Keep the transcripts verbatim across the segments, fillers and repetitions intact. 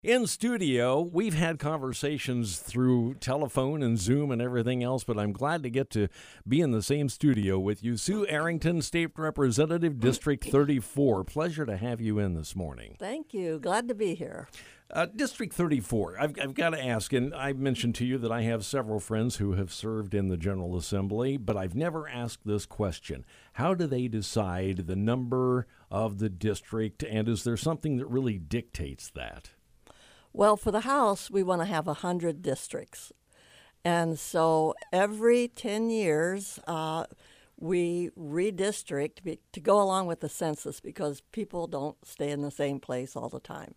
In studio, we've had conversations through telephone and Zoom and everything else, but I'm glad to get to be in the same studio with you. Sue Arrington, State Representative, District thirty-four. Pleasure to have you in this morning. Thank you. Glad to be here. Uh, District thirty-four, I've, I've got to ask, and I've mentioned to you that I have several friends who have served in the General Assembly, but I've never asked this question. How do they decide the number of the district, and is there something that really dictates that? Well, for the House, we want to have one hundred districts. And so every ten years, uh, we redistrict be- to go along with the census because people don't stay in the same place all the time.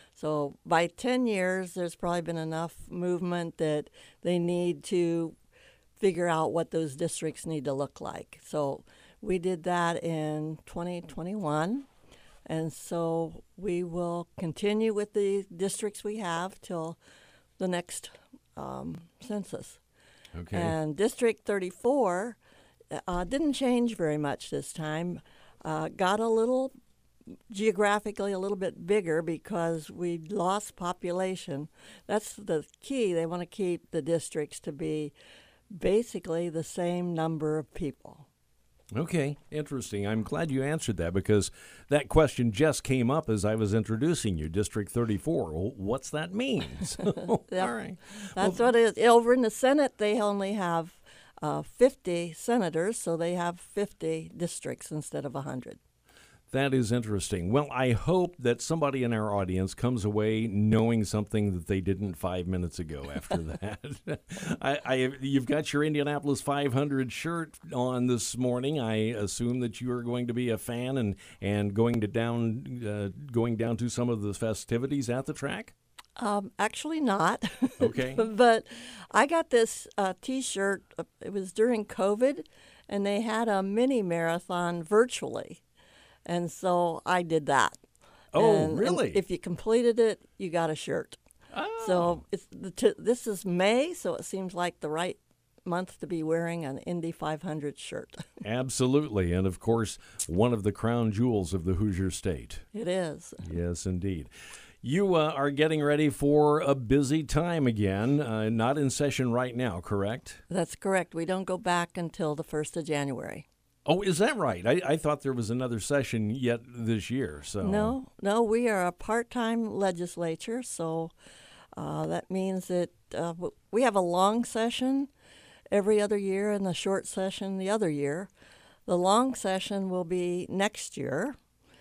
So by ten years, there's probably been enough movement that they need to figure out what those districts need to look like. So we did that in twenty twenty-one. And so we will continue with the districts we have till the next um, census. Okay. And District thirty-four uh, didn't change very much this time. Uh, got a little, geographically, a little bit bigger because we lost population. That's the key. They want to keep the districts to be basically the same number of people. Okay, interesting. I'm glad you answered that because that question just came up as I was introducing you, District thirty-four. Well, what's that mean? So, Yep. All right. That's Well, what it is. Over in the Senate, they only have uh, fifty senators, so they have fifty districts instead of one hundred. That is interesting. Well, I hope that somebody in our audience comes away knowing something that they didn't five minutes ago after that. I, I, you've got your Indianapolis five hundred shirt on this morning. I assume that you are going to be a fan and, and going to down uh, going down to some of the festivities at the track? Um, actually not. Okay. But I got this uh, T-shirt. uh, It was during COVID, and they had a mini marathon virtually. And so I did that. Oh, And- and really? if you completed it, you got a shirt. Oh. So it's the t- this is May, so it seems like the right month to be wearing an Indy five hundred shirt. Absolutely. And, of course, one of the crown jewels of the Hoosier State. It is. Yes, indeed. You uh, are getting ready for a busy time again, uh, not in session right now, correct? That's correct. We don't go back until the first of January. Oh, is that right? I, I thought there was another session yet this year. So No, no, we are a part-time legislature, so uh, that means that uh, w- we have a long session every other year and the short session the other year. The long session will be next year,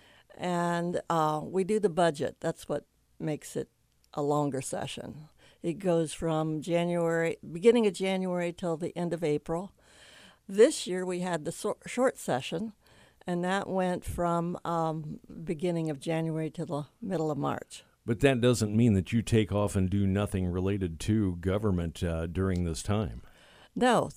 and uh, we do the budget. That's what makes it a longer session. It goes from January, beginning of January till the end of April. This year we had the so- short session, and that went from um, beginning of January to the middle of March. But that doesn't mean that you take off and do nothing related to government uh, during this time. No,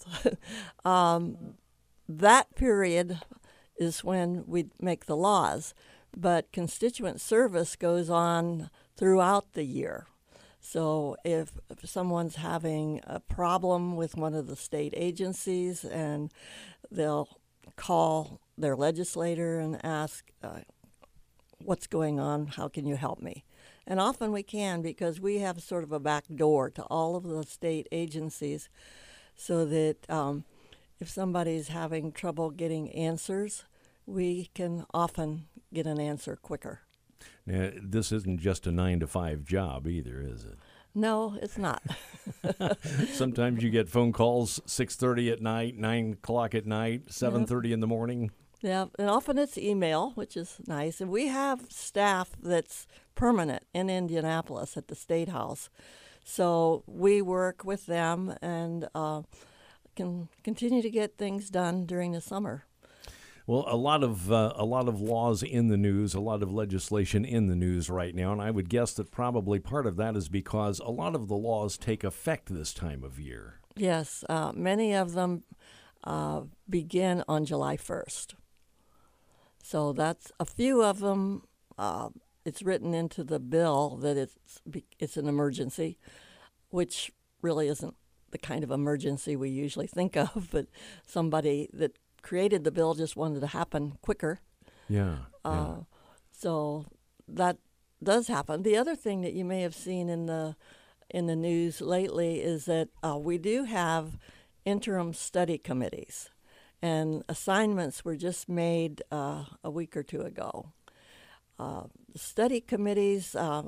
um, that period is when we make the laws, but constituent service goes on throughout the year. So if, if someone's having a problem with one of the state agencies, and they'll call their legislator and ask, uh, what's going on, how can you help me? And often we can, because we have sort of a back door to all of the state agencies, so that um, if somebody's having trouble getting answers, we can often get an answer quicker. Now, this isn't just a nine to five job either, is it? No, it's not. Sometimes you get phone calls six thirty at night, nine o'clock at night, seven thirty in the morning. Yeah, and often it's email, which is nice. And we have staff that's permanent in Indianapolis at the State House. So we work with them and uh, can continue to get things done during the summer. Well, a lot of uh, a lot of laws in the news, a lot of legislation in the news right now, and I would guess that probably part of that is because a lot of the laws take effect this time of year. Yes, uh, many of them uh, begin on July first. So that's a few of them. Uh, it's written into the bill that it's it's an emergency, which really isn't the kind of emergency we usually think of. But somebody that created the bill just wanted to happen quicker. Yeah. Uh, yeah. So that does happen. The other thing that you may have seen in the in the news lately is that uh, we do have interim study committees, and assignments were just made uh, a week or two ago. Uh, study committees uh,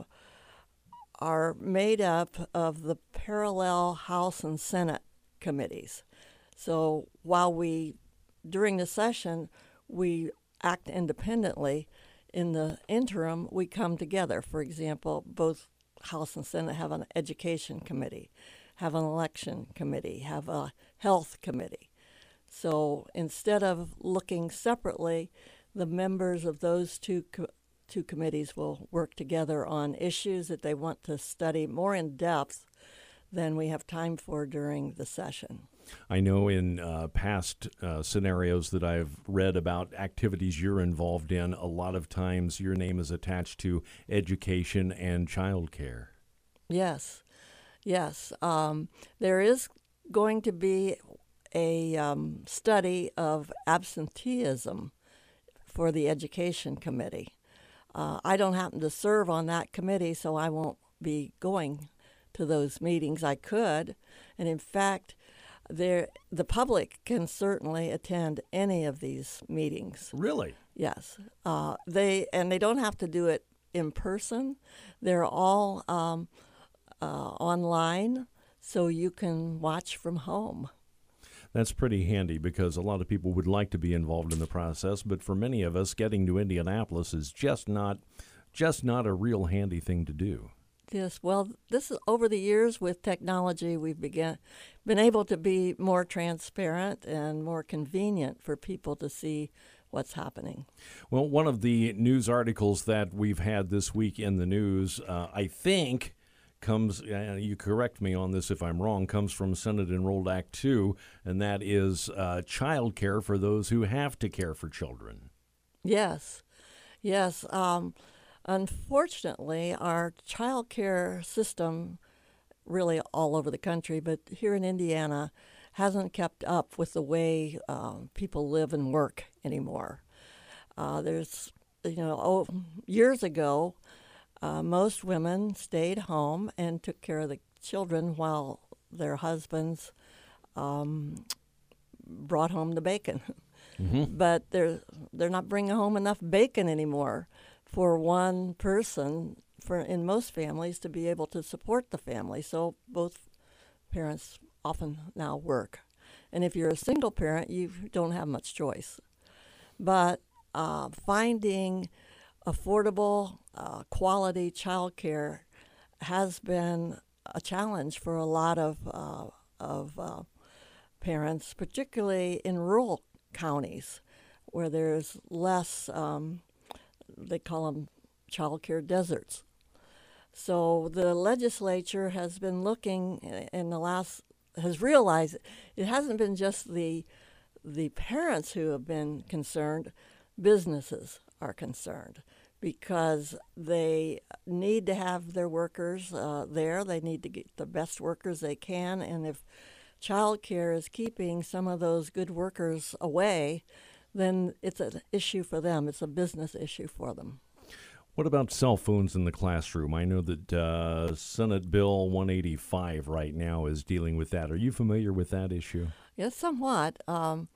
are made up of the parallel House and Senate committees. So while we, during the session, we act independently, in the interim, we come together. For example, both House and Senate have an education committee, have an election committee, have a health committee. So instead of looking separately, the members of those two co- two committees will work together on issues that they want to study more in depth than we have time for during the session. I know in uh, past uh, scenarios that I've read about activities you're involved in, a lot of times your name is attached to education and child care. Yes, yes. Um, there is going to be a um, study of absenteeism for the Education Committee. Uh, I don't happen to serve on that committee, so I won't be going to those meetings. I could, and in fact, there the public can certainly attend any of these meetings. Really? Yes. Uh, they and they don't have to do it in person. They're all um, uh, online, so you can watch from home. That's pretty handy because a lot of people would like to be involved in the process, but for many of us, getting to Indianapolis is just not just not a real handy thing to do. Yes, well, this is over the years with technology, we've began, been able to be more transparent and more convenient for people to see what's happening. Well, one of the news articles that we've had this week in the news, uh, I think, comes, uh, you correct me on this if I'm wrong, comes from Senate Enrolled Act two, and that is uh, child care for those who have to care for children. Yes, yes. Um, unfortunately, our child care system, really all over the country, but here in Indiana, hasn't kept up with the way um, people live and work anymore. Uh, there's, you know, oh, years ago, Uh, most women stayed home and took care of the children while their husbands um, brought home the bacon. Mm-hmm. But they're they're not bringing home enough bacon anymore for one person, for in most families, to be able to support the family. So both parents often now work. And if you're a single parent, you don't have much choice. But uh, finding affordable, uh, quality child care has been a challenge for a lot of uh, of uh, parents, particularly in rural counties where there's less, um, they call them child care deserts. So the legislature has been looking in the last, has realized it hasn't been just the the parents who have been concerned, businesses are concerned because they need to have their workers uh, there. They need to get the best workers they can, and if child care is keeping some of those good workers away, then it's an issue for them. It's a business issue for them. What about cell phones in the classroom? I know that uh, Senate Bill one eighty-five right now is dealing with that. Are you familiar with that issue? Yes, somewhat. Um,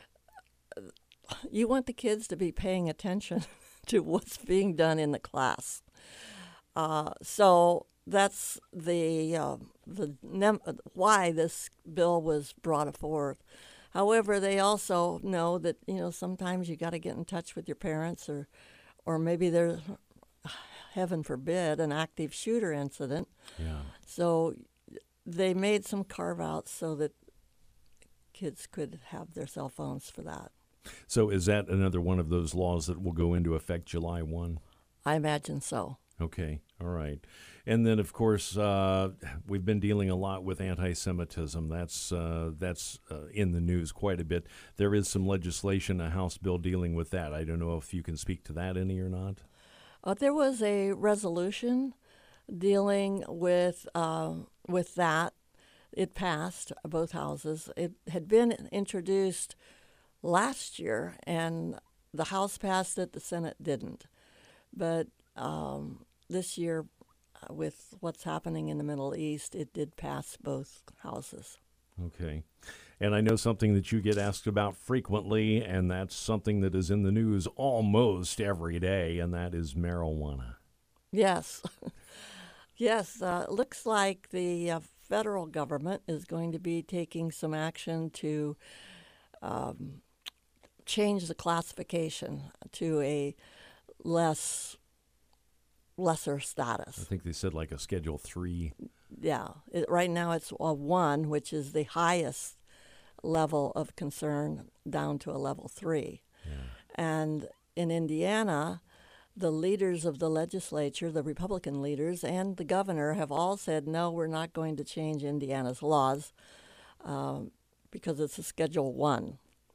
you want the kids to be paying attention to what's being done in the class. Uh, so that's the uh, the nem- why this bill was brought forth. However, they also know that, you know, sometimes you got to get in touch with your parents, or or maybe there's, heaven forbid, an active shooter incident. Yeah. So they made some carve-outs so that kids could have their cell phones for that. So is that another one of those laws that will go into effect July first? I imagine so. Okay, all right. And then, of course, uh, we've been dealing a lot with anti-Semitism. That's uh, that's uh, in the news quite a bit. There is some legislation, a House bill dealing with that. I don't know if you can speak to that any or not. Uh, there was a resolution dealing with uh, with that. It passed both houses. It had been introduced last year, and the House passed it, the Senate didn't. But um, this year, uh, with what's happening in the Middle East, it did pass both houses. Okay. And I know something that you get asked about frequently, and that's something that is in the news almost every day, and that is marijuana. Yes. Yes. Uh, looks like the uh, federal government is going to be taking some action to um, change the classification to a less lesser status. I think they said like a Schedule three. Yeah. It, right now it's a one, which is the highest level of concern, down to a level three. Yeah. And in Indiana, the leaders of the legislature, the Republican leaders, and the governor have all said, no, we're not going to change Indiana's laws um, because it's a Schedule one.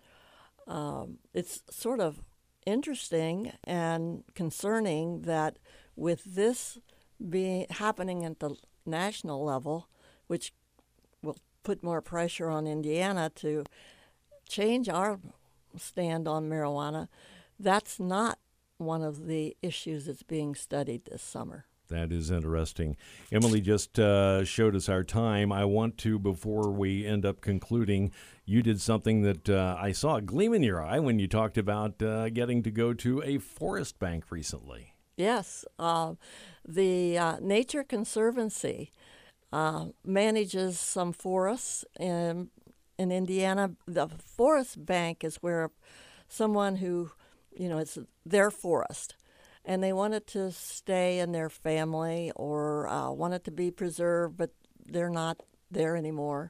Um, it's sort of interesting and concerning that with this being happening at the national level, which will put more pressure on Indiana to change our stand on marijuana, that's not one of the issues that's being studied this summer. That is interesting. Emily just uh, showed us our time. I want to, before we end up concluding, you did something that uh, I saw a gleam in your eye when you talked about uh, getting to go to a forest bank recently. Yes. Uh, the uh, Nature Conservancy uh, manages some forests in, in Indiana. The forest bank is where someone who, you know, it's their forest, and they want it to stay in their family or uh, want it to be preserved, but they're not there anymore.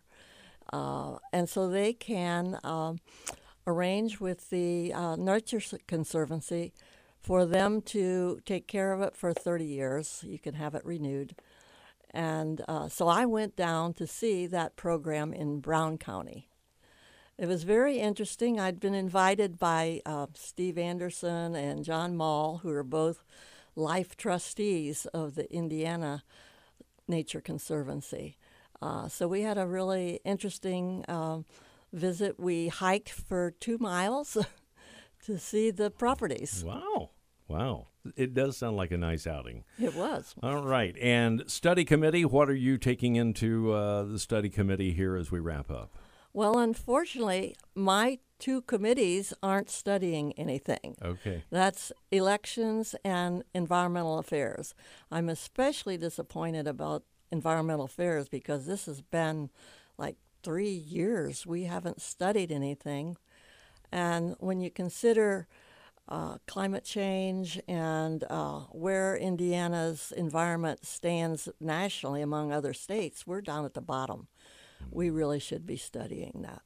Uh, and so they can um, arrange with the uh, Nature Conservancy for them to take care of it for thirty years. You can have it renewed. And uh, so I went down to see that program in Brown County. It was very interesting. I'd been invited by uh, Steve Anderson and John Mall, who are both life trustees of the Indiana Nature Conservancy. Uh, so we had a really interesting um, visit. We hiked for two miles to see the properties. Wow. Wow. It does sound like a nice outing. It was. All right. And study committee, what are you taking into uh, the study committee here as we wrap up? Well, unfortunately, my two committees aren't studying anything. Okay. That's elections and environmental affairs. I'm especially disappointed about environmental affairs because this has been like three years. We haven't studied anything. And when you consider uh, climate change and uh, where Indiana's environment stands nationally among other states, we're down at the bottom. We really should be studying that.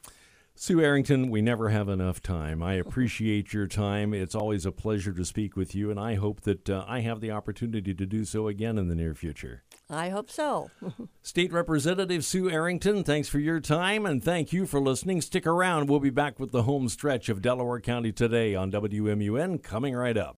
Sue Arrington, we never have enough time. I appreciate your time. It's always a pleasure to speak with you, and I hope that uh, I have the opportunity to do so again in the near future. I hope so. State Representative Sue Arrington, thanks for your time, and thank you for listening. Stick around. We'll be back with the home stretch of Delaware County Today on W M U N coming right up.